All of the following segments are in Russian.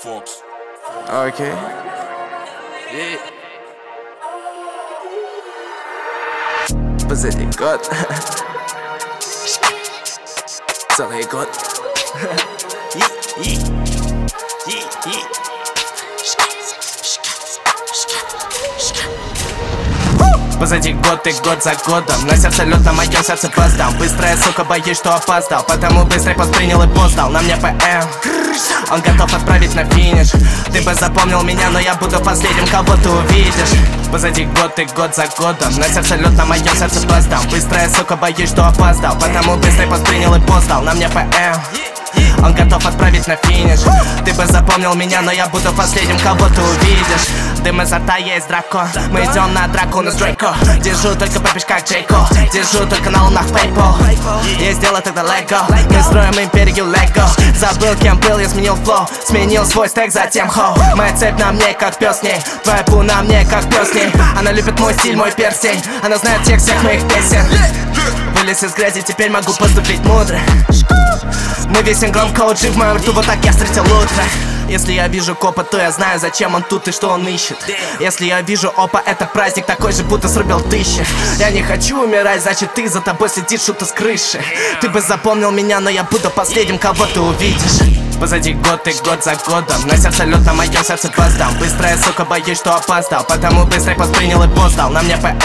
Окей. Позади год. Целый год. Позади год и год за годом. На сердце лед, на моем сердце поздал. Быстрая, сука, боюсь, что опоздал. Потому быстрый пост принял и пост дал. На мне ПМ, он готов отправить на финиш. Ты бы запомнил меня, но я буду последним, кого ты увидишь. Позади год и год за годом. На сердце лед, на моем сердце поздал. Быстрая, сука, боюсь, что опоздал. Потому быстрый пост принял и пост дал. На мне ПМ, он готов отправить на финиш. Ты бы запомнил меня, но я буду последним, кого ты увидишь. Дым изо рта, есть дракон. Мы идем на драку, на Дрейко. Держу только папиш, как Джейко. Держу только на лунах PayPal. Есть дело тогда лего. Мы строим империю лего. Забыл, кем был, я сменил флоу. Сменил свой стек, затем хоу. Моя цепь на мне, как пес с ней. Твоя пу на мне, как пес с ней. Она любит мой стиль, мой перстень. Она знает текст всех моих песен. Вылез из грязи, теперь могу поступить мудро. Мы весим громко, OG в моем рту, вот так я встретил утро. Если я вижу копа, то я знаю, зачем он тут и что он ищет. Если я вижу опа, это праздник такой же, будто срубил тысячи. Я не хочу умирать, значит ты за тобой следишь, что-то с крыши. Ты бы запомнил меня, но я буду последним, кого ты увидишь. Позади год и год за годом. На сердце лед, на моем сердце поздал. Быстрая, сука, боюсь, что опоздал. Потому быстрый пост принял и пост дал. На мне ПМ,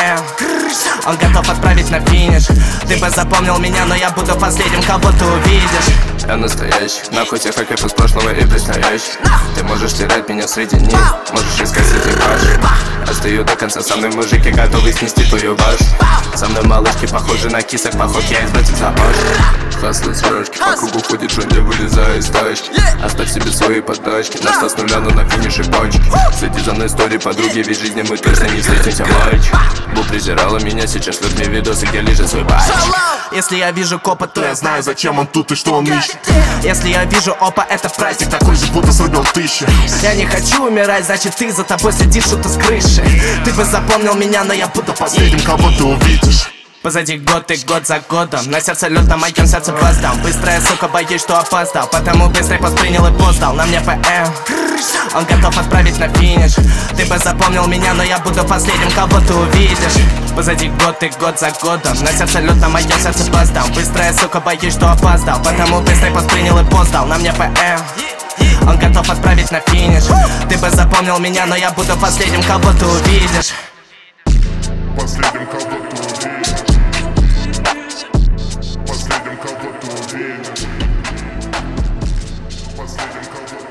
он готов отправить на финиш. Ты бы запомнил меня, но я буду последним, кого ты увидишь. Я настоящий, нахуй тех хакеров из прошлого и предстоящий. Ты можешь терять меня среди них, можешь искать среди башен. Остаю до конца, со мной мужики готовы снести твою башню. Со мной малышки похожи на кисок, похож я из братьев Запашки. Хаслы с вражки, по кругу ходит Джон, я вылезаю из тачки. Оставь себе свои подачки, на старт с нуля, но на финише пачки. Следи за мной истории подруги, ведь в жизни мы точно не встретимся, мальчик. Бу презирала меня, сейчас шлет мне видосы, где лежит свой батчик. Если я вижу копа, то я знаю, Зачем он тут и что он ищет? Если я вижу опа, это праздник Такой же, будто срубил тысячи. Я не хочу умирать, значит ты за тобой следишь, что-то с крыши. Ты бы запомнил меня, но я буду Последним, кого ты увидишь. Позади год и год за годом. На сердце лед, на моем сердце поздал. Быстрая, сука, боюсь, что опоздал. Потому быстрый пост принял и пост дал. На мне ПМ, он готов отправить на финиш. Ты бы запомнил меня, но я буду последним, кого ты увидишь. Позади год и год за годом. На сердце лед, на моем сердце поздал. Быстрая, сука, боюсь, что опоздал. Потому быстрый пост принял и пост дал. На мне ПМ, он готов отправить на финиш. Ты бы запомнил меня, но я буду последним, кого ты увидишь. Последним, кого ты увидишь. Последним, кого ты увидишь. Последним, кого ты увидишь.